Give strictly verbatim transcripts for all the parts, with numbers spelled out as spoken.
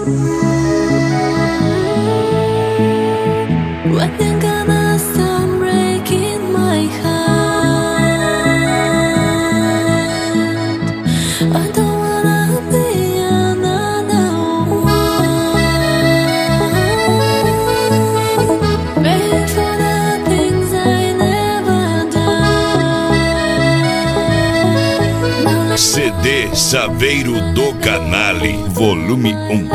When you gonna stop breaking my heart? I don't wanna be another one. Pay for the things I never done. C D Chaveiro do Canale, volume um.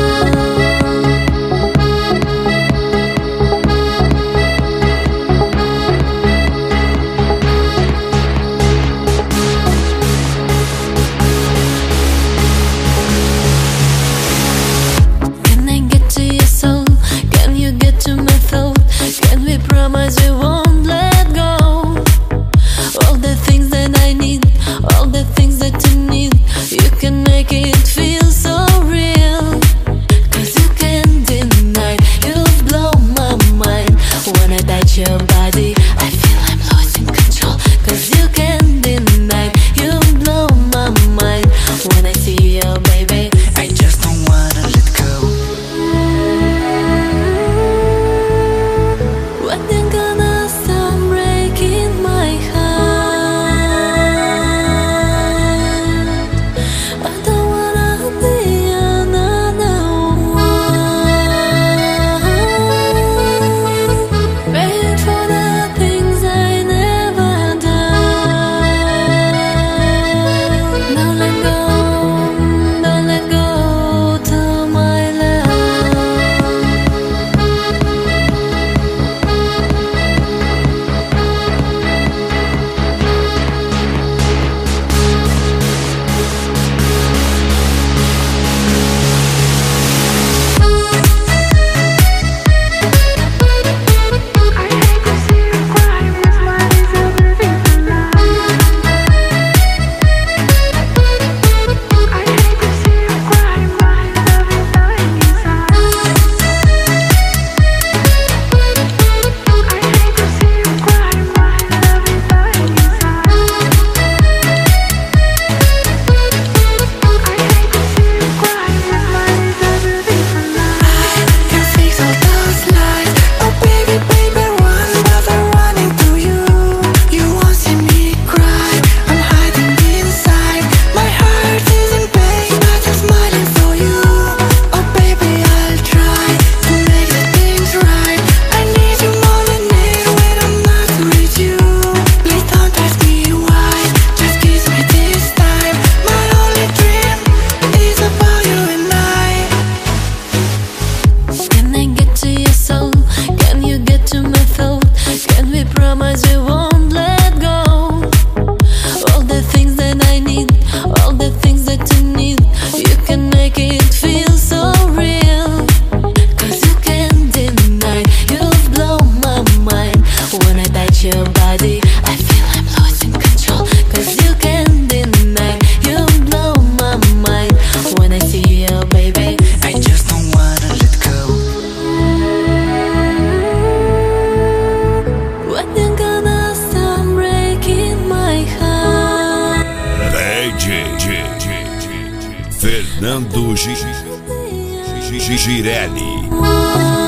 Promise we won't let go. All the things that I need, all the things that you need, you can make it feel so real. Cause you can't deny, you blow my mind. When I touch your body, I feel I'm losing control. Cause you can't deny, you blow my mind. When I see you, baby, I just don't wanna let go. when you gonna stop breaking my heart? I don't wanna be another one. Pay for the things I never done. Don't let go, don't let go to my love. Can I get to your soul? Can you get to my thought? Can we promise we won't let go? All the things that I need, all the things that you need, you can make it feel so real. Cause you can't deny, you blow my mind. When I touch your body, I feel I'm losing control. Cause you can't deny, you blow my mind. When I see you, baby, I just don't wanna let go. when you gonna stop breaking my heart? D J Fernando Gi- Gi- Girelli. One.